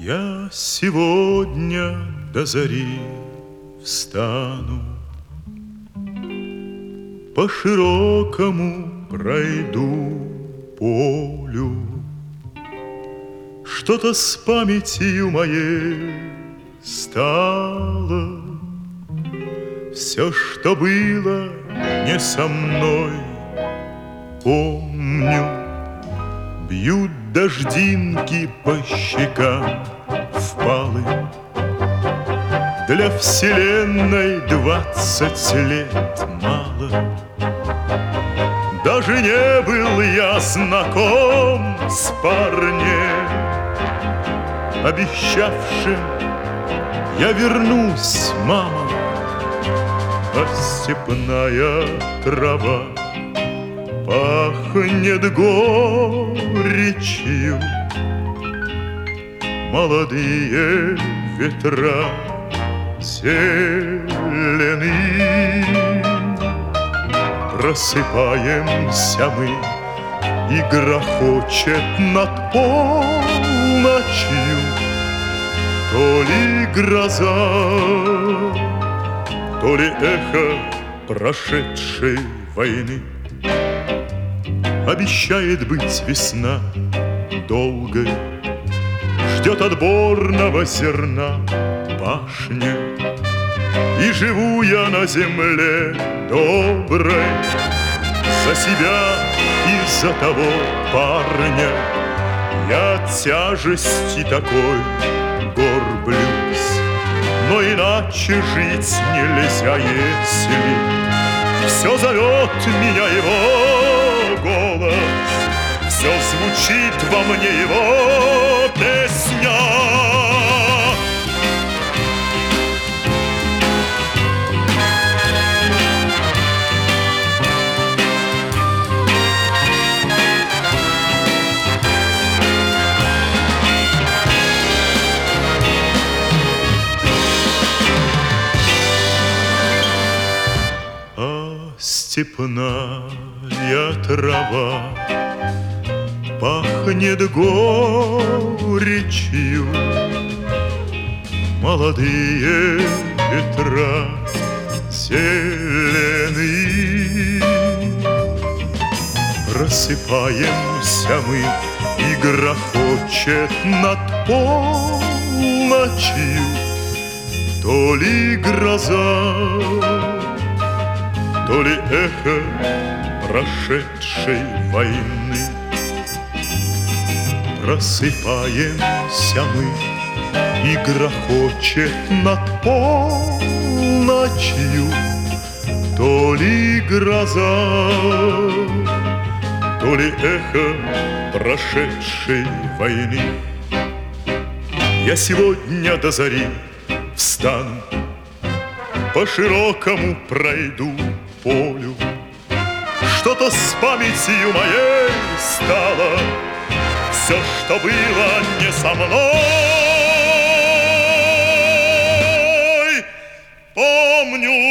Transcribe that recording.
Я сегодня до зари встану, по широкому пройду полю. Что-то с памятью моей стало, все, что было не со мной, помню. Бьют дождинки по щекам впалым. Для вселенной 20 лет мало. Даже не был я знаком с парнем, обещавшим: я вернусь, мама. А степная трава пахнет горечью, молодые ветра зелены. Просыпаемся мы, и грохочет над полночью то ли гроза, то ли эхо прошедшей войны. Обещает быть весна долгой, ждет отборного зерна пашня. И живу я на земле доброй за себя и за того парня. Я от тяжести такой горблюсь, но иначе жить нельзя, если все зовет меня его голос, все звучит во мне его песня. Степная трава пахнет горечью, молодые ветра зелены. Просыпаемся мы, и грохочет над полночью то ли гроза, то ли эхо прошедшей войны. Просыпаемся мы, и грохочет над полночью то ли гроза, то ли эхо прошедшей войны. Я сегодня до зари встану, по широкому пройду полю. Что-то с памятью моей стало, все, что было не со мной, помню.